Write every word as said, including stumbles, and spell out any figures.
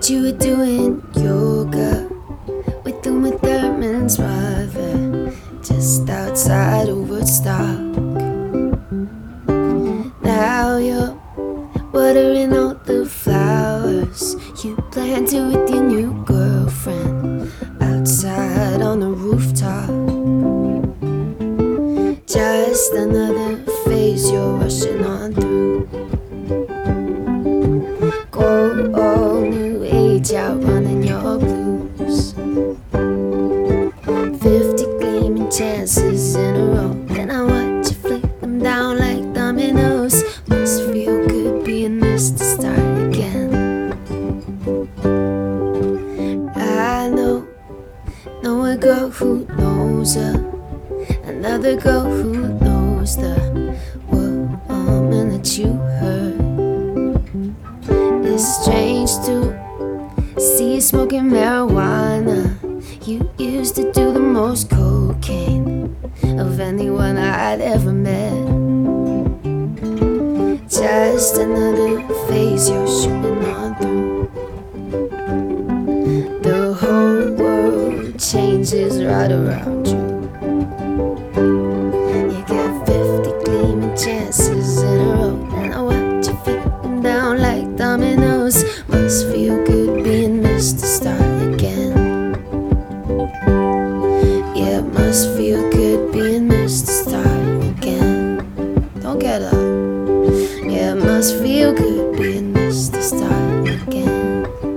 you were doing yoga with Uma Thurman's mother just outside of Woodstock. Now you're watering all the flowers you planted with your new girlfriend outside on the rooftop. Just another phase you're rushing on through. Go all new age, outrunning your blues. Fifty gleaming chances in a row, then I watch you flick them down like dominoes. Must feel good being missed to start again. I know, know a girl who knows her, another girl who knows the woman that you hurt. It's strange to see you smoking marijuana. You used to do the most cocaine of anyone I'd ever met. Just another phase you're shooting on through. The whole world changes right around you. You get fifty gleaming chances in a row, and I watch you flip them down like dominoes. Must feel good being missed to start again. Yeah, it must feel good being missed to start again. Don't get up. Yeah, it must feel good being missed to start again.